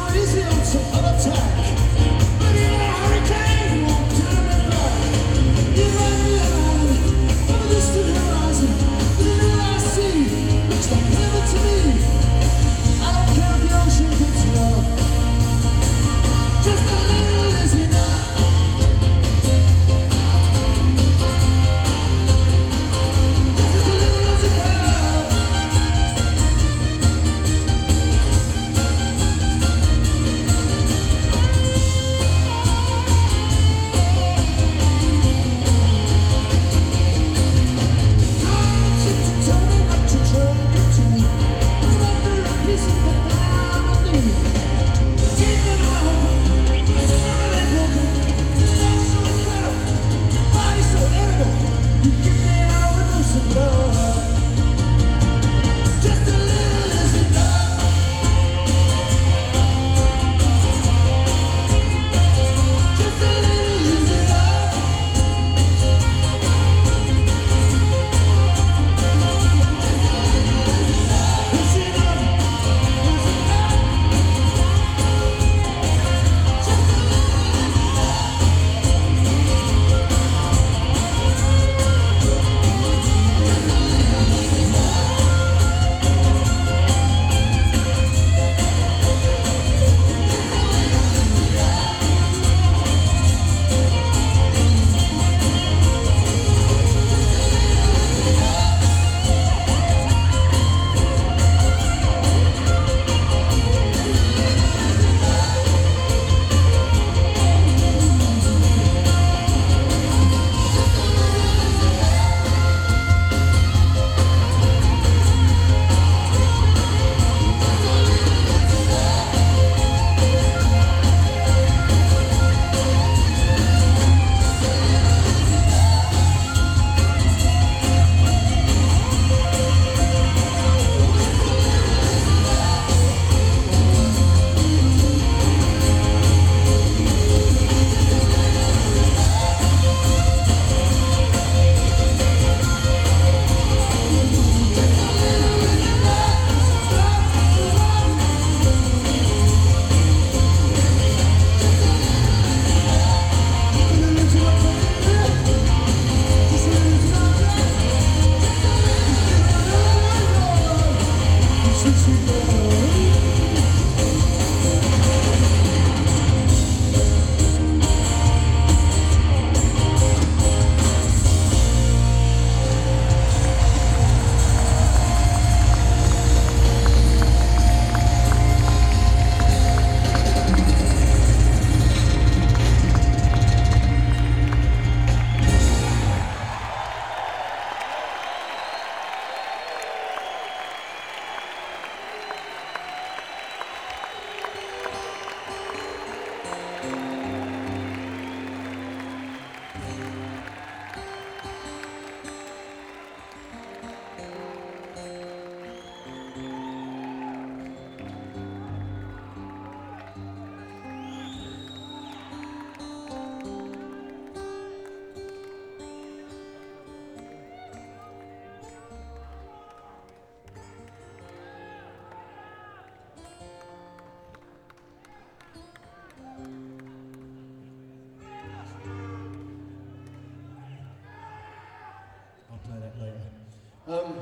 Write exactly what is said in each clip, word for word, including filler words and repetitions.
Um,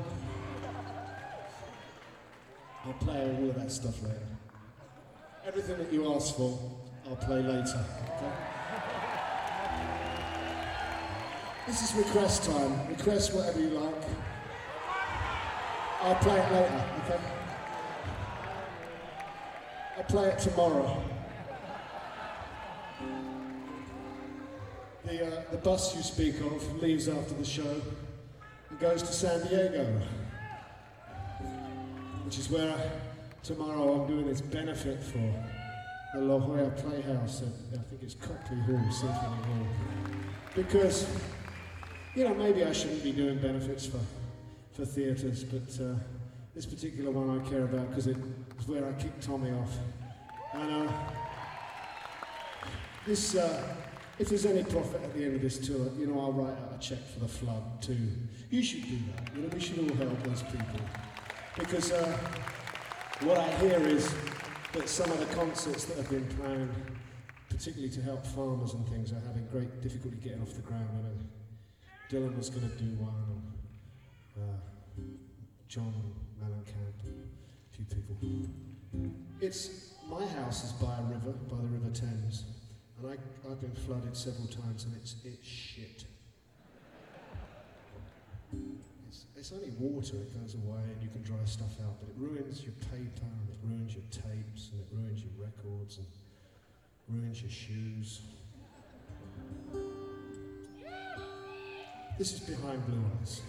I'll play all of that stuff later. Everything that you asked for, I'll play later. Okay? This is request time. Request whatever you like. I'll play it later, okay? I'll play it tomorrow. The, uh, the bus you speak of leaves after the show and goes to San Diego, which is where tomorrow I'm doing this benefit for the La Jolla Playhouse at, I think it's Copley Hall, Symphony Hall. Because, you know, maybe I shouldn't be doing benefits for, for theatres, but uh, this particular one I care about because it's where I kicked Tommy off. And uh, this, uh, if there's any profit at the end of this tour, you know, I'll write out a cheque for the Flood too. You should do that. You know, we should all help those people. Because uh, what I hear is that some of the concerts that have been planned, particularly to help farmers and things, are having great difficulty getting off the ground. I know Dylan was going to do one, and uh, John Mellencamp, a few people. It's, my house is by a river, by the River Thames, and I, I've been flooded several times, and it's, it's shit. It's, it's only water, it goes away and you can dry stuff out, but it ruins your paper, and it ruins your tapes, and it ruins your records, and ruins your shoes. This is Behind Blue Eyes.